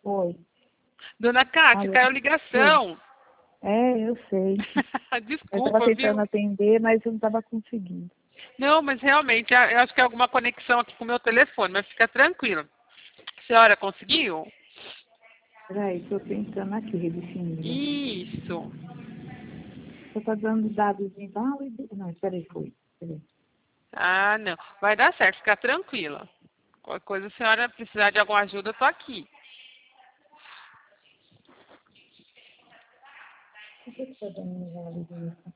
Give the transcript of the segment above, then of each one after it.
Oi. Dona Cátia, Alô? caiu a Oi. ligação. Eu sei. Eu estava Desculpa, tentando viu? atender, mas eu não estava conseguindo. Não, mas realmente, eu acho que é alguma conexão aqui com o meu telefone, mas fica tranquila. A senhora conseguiu? Peraí, estou tentando aqui redefinir. Isso. Você está dando dados inválidos? Não, peraí, foi. Peraí. Ah, não. Vai dar certo, fica tranquila. Qualquer coisa, a senhora precisar de alguma ajuda, eu tô aqui. Por que está dando inválido isso?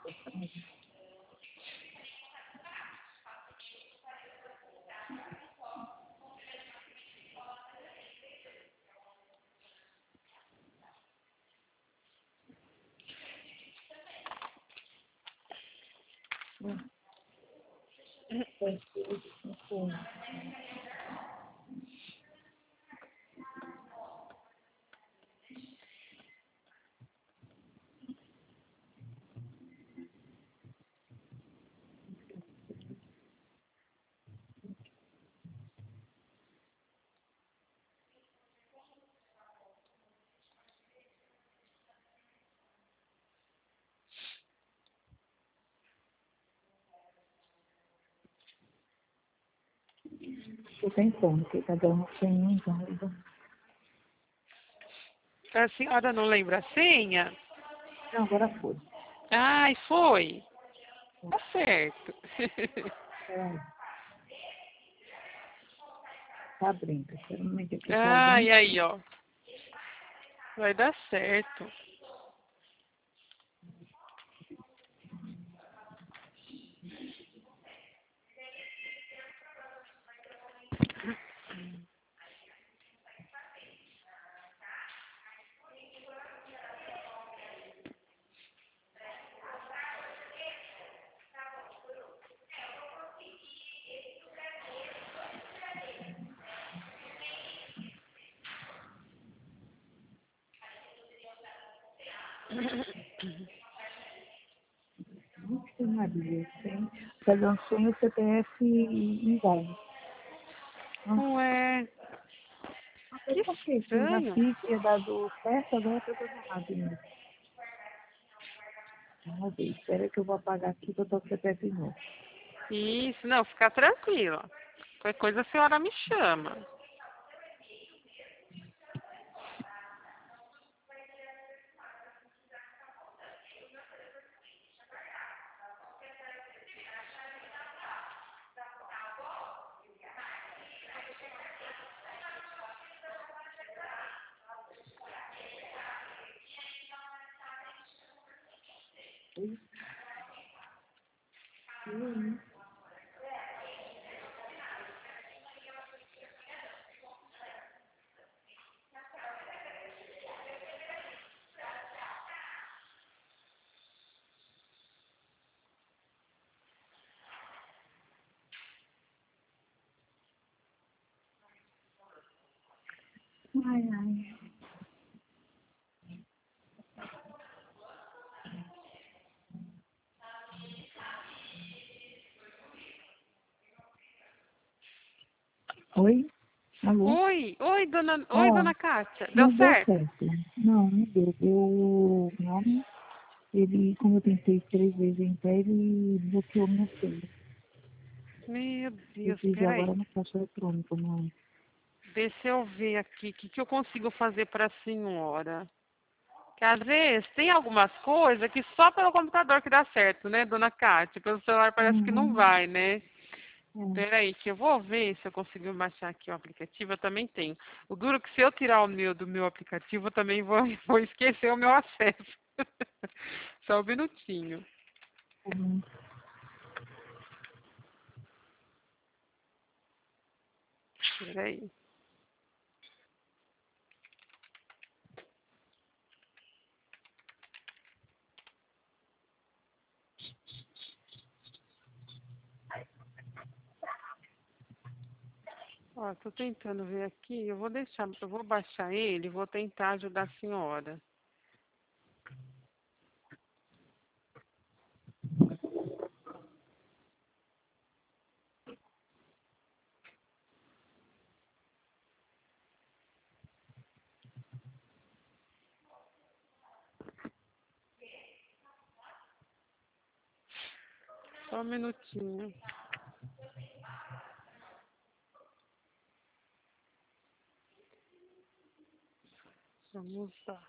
Estou tentando, porque está dando sem inválido. A senhora não lembra a senha? Não, agora foi. Ai, foi. Tá certo. Peraí. Está abrindo. Espera um momento que está Ai, abrindo. aí, ó. Vai dar certo. Vixe Maria, está dando sem o CPF inválido. Nossa, Ué, que por quê? Eu já estranho. fiz, tinha dado certo, agora está dando errado de novo. Vamos ver, espera que eu vou apagar aqui para botar o CPF de novo. Isso, não, fica tranquila. Qualquer coisa a senhora me chama. Ai, ai. Oi? Alô? Oi, Ó, dona Cátia. Deu não deu certo? certo. Não, não deu. O nome, ele, como eu tentei 3 vezes entrar, ele bloqueou minha senha. Meu Eu Deus, fiz agora peraí. no caixa eletrônico, não. Deixa eu ver aqui o que eu consigo fazer para a senhora. Que às vezes tem algumas coisas que só pelo computador que dá certo, né, dona Cátia? Pelo celular parece que não Uhum. vai, né? É. Peraí, que eu vou ver se eu consigo baixar aqui o aplicativo. Eu também tenho. O duro é que se eu tirar o meu do meu aplicativo, eu também vou, vou esquecer o meu acesso. Só um minutinho. Uhum. Peraí. Ó, tô tentando ver aqui. Eu vou baixar ele e vou tentar ajudar a senhora. Só um minutinho. Vamos lá.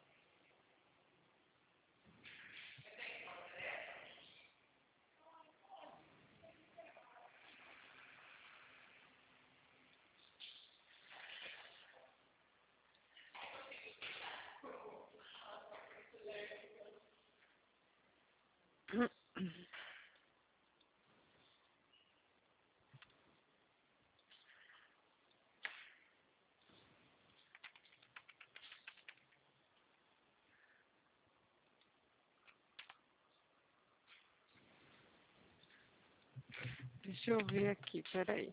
Deixa eu ver aqui, peraí.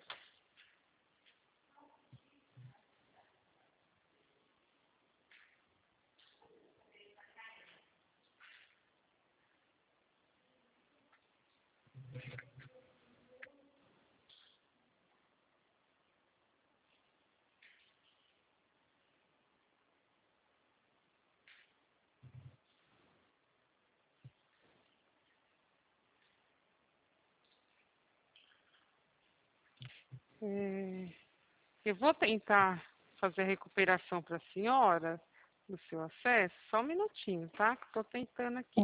Eu vou tentar fazer a recuperação para a senhora do seu acesso. Só um minutinho, tá? Que estou tentando aqui.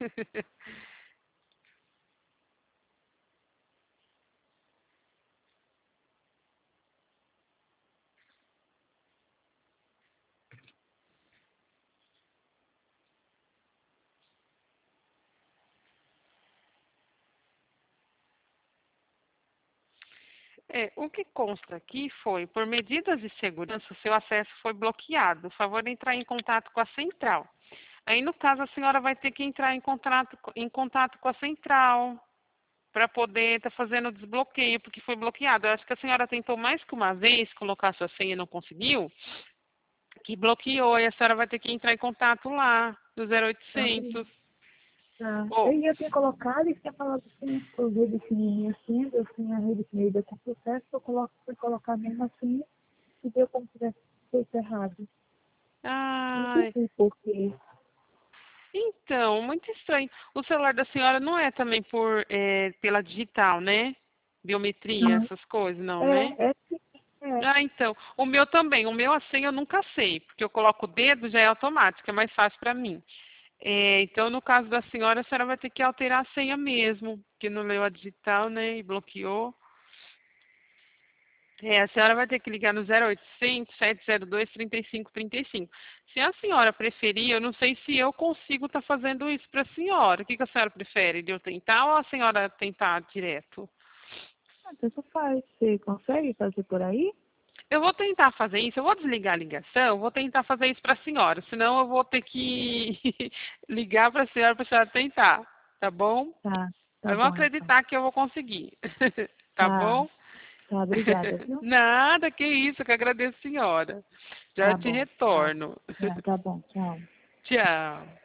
O que consta aqui foi, por medidas de segurança, o seu acesso foi bloqueado. Por favor, entrar em contato com a central. Aí, no caso, a senhora vai ter que entrar em contato com a central para poder estar fazendo o desbloqueio, porque foi bloqueado. Eu acho que a senhora tentou mais que uma vez colocar sua senha e não conseguiu, que bloqueou, e a senhora vai ter que entrar em contato lá, do 0800. Tá. Oh, Eu tinha colocado e tinha falado assim, eu redefini minha senha, eu tinha redefinido com sucesso, fui colocar mesmo assim e deu como se tivesse feito errado. Não ai, sei por quê. então, muito estranho. O celular da senhora não é também pela digital, né? Biometria, Não. essas coisas, não, né? Sim, é. Ah, então. O meu também. O meu, a senha eu nunca sei, porque eu coloco o dedo, já é automático, é mais fácil para mim. Então, no caso da senhora, a senhora vai ter que alterar a senha mesmo, que não leu a digital, né? E bloqueou. A senhora vai ter que ligar no 0800 702 3535. Se a senhora preferir, eu não sei se eu consigo estar fazendo isso para a senhora. O que a senhora prefere? De eu tentar ou a senhora tentar direto? Tanto faz. Você consegue fazer por aí? Eu vou tentar fazer isso, eu vou desligar a ligação, vou tentar fazer isso para a senhora, senão eu vou ter que ligar para a senhora tentar, tá bom? Tá Vamos bom então. acreditar que eu vou conseguir, tá Tá, bom? obrigada, viu? Nada, que isso, que agradeço, senhora. Já Tá te bom, tchau. retorno. Tá bom, tchau. Tchau.